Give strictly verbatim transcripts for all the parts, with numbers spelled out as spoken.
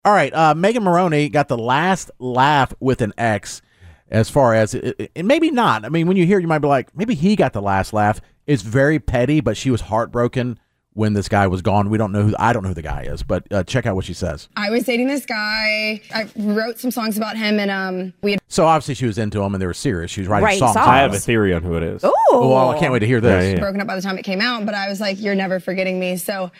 All right, uh, Megan Moroney got the last laugh with an X. As far as it, it, maybe not. I mean, when you hear it, you might be like, maybe he got the last laugh. It's very petty, but she was heartbroken when this guy was gone. We don't know who. I don't know who the guy is, but uh, check out what she says. I was dating this guy. I wrote some songs about him, and um, we. Had- so obviously she was into him, and they were serious. She was writing, writing songs. songs. I have a theory on who it is. Ooh. Well, I can't wait to hear this. Yeah, yeah. broken up by the time it came out, but I was like, "You're never forgetting me." So.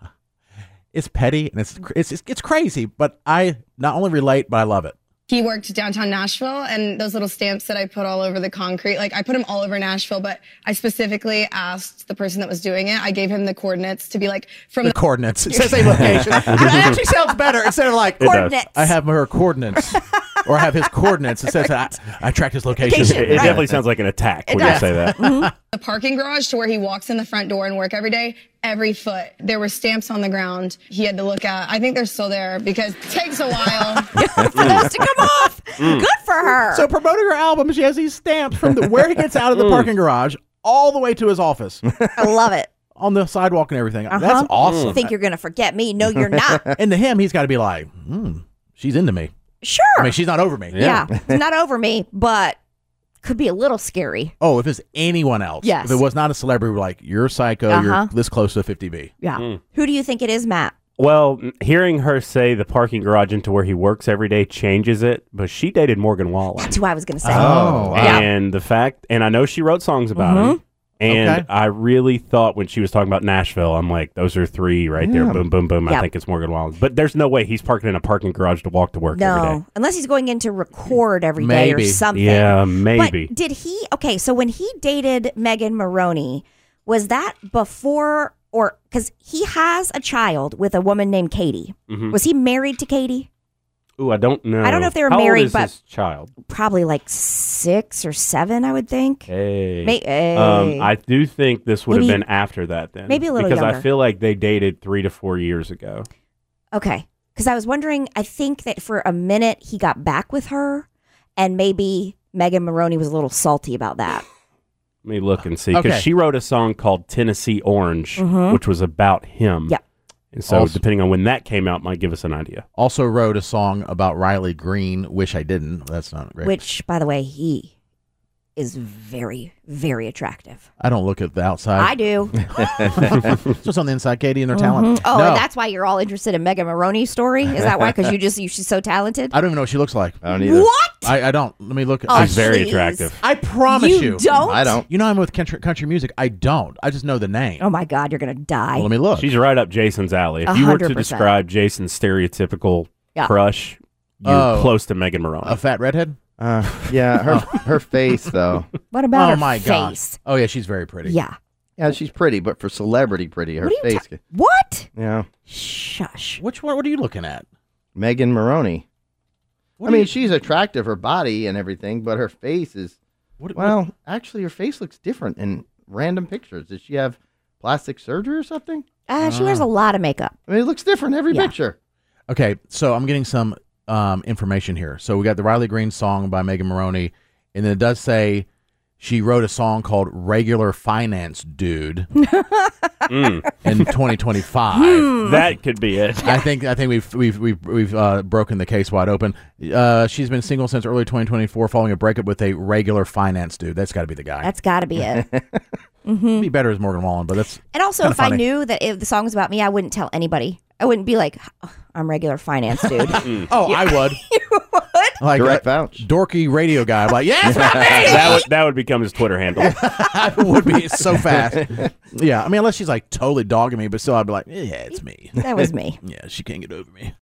It's petty and it's it's it's, it's crazy, but I not only relate, but I love it. He worked downtown Nashville, and those little stamps that I put all over the concrete, like I put them all over Nashville, but I specifically asked the person that was doing it, I gave him the coordinates to be like, from The the, coordinates. It says a location. It actually sounds better instead of like, Coordinates. I have her coordinates. Or I have his coordinates. It says that I, I tracked his location. Location. It, it Right. definitely sounds like an attack when does. you say that. the parking garage to where he walks in the front door and work every day, every foot. There were stamps on the ground he had to look at. I think they're still there because it takes a while. For those to come off. Good for her. So promoting her album, she has these stamps from the, where he gets out of the parking garage all the way to his office I love it. on the sidewalk and everything. Uh-huh. That's awesome. Think you're going to forget me. No, you're not. And to him, he's got to be like, hmm, she's into me. Sure. I mean, she's not over me. yeah. It's not over me, but could be a little scary. Oh, if it's anyone else. Yes. If it was not a celebrity, we're like, you're psycho. Uh-huh. You're this close to fifty B. Yeah. Who do you think it is, Matt? Well, hearing her say the parking garage into where he works every day changes it, but she dated Morgan Wallen. That's who I was going to say. Oh, wow. And the fact, and I know she wrote songs about him. And Okay. I really thought when she was talking about Nashville, I'm like, those are three right there. Boom, boom, boom. Yeah. I think it's Morgan Wallen. But there's no way he's parking in a parking garage to walk to work every No, day. unless he's going in to record every day Maybe. or something. Yeah, maybe. But did he? Okay, so when he dated Megan Moroney, was that before or because he has a child with a woman named Katie? Mhm. Was he married to Katie? Ooh, I don't know. I don't know if they were How old married, is but- his child. Probably like six or seven, I would think. Hey. May- hey. Um, I do think this would Maybe- have been after that then. maybe a little Because I younger. feel like they dated three to four years ago. Okay, because I was wondering. I think that for a minute he got back with her, and maybe Megan Moroney was a little salty about that. Let me look and see. Because Okay. she wrote a song called Tennessee Orange, Mhm. which was about him. Yep. And so Also- depending on when that came out might give us an idea. Also wrote a song about Riley Green. Wish I didn't. That's not great. Which, by the way, he is very, very attractive. I don't look at the outside. I do. It's just on the inside, Katie, and their talent. Oh, No, and that's why you're all interested in Megan Moroney's story? Is that why? Because you just you, she's so talented. I don't even know what she looks like. I don't either. What? I, I don't. Let me look. Oh, I, She's very please. attractive. I promise you. You don't? I don't. You know I'm with country, country music. I don't. I just know the name. Oh my God, you're gonna die. Well, let me look. She's right up Jason's alley. If A you were to hundred percent. describe Jason's stereotypical Yeah. crush, you're Oh. close to Megan Moroney. A fat redhead? Uh, yeah, her her face though. What about Oh her my god. face? Oh yeah, she's very pretty. Yeah. Yeah, she's pretty, but for celebrity pretty, her What are you face. ta- What? yeah, Shush. Which one? What are you looking at? Megan Moroney. What I are mean, you- she's attractive, her body and everything, but her face is What, well. Actually, her face looks different in random pictures. Does she have plastic surgery or something? Uh, she wears a lot of makeup. I mean, it looks different every Yeah. picture. Okay, so I'm getting some um, information here. So we got the Riley Green song by Megan Moroney, and then it does say she wrote a song called "Regular Finance Dude" Mm, in twenty twenty-five. that could be it. I think I think we've we've we've we've uh, broken the case wide open. Uh, she's been single since early twenty twenty-four, following a breakup with a regular finance dude. That's got to be the guy. That's got to be it. It'd be better as Morgan Wallen, but that's And also, Kinda if I funny. knew that if the song was about me, I wouldn't tell anybody. I wouldn't be like, "Oh, I'm regular finance dude. oh, I would You would? like Direct a vouch. dorky radio guy. I'm like, yes, that would that would become his Twitter handle. it would be so fast. Yeah, I mean, unless she's like totally dogging me, but still, I'd be like, yeah, it's me. That was me. Yeah, she can't get over me.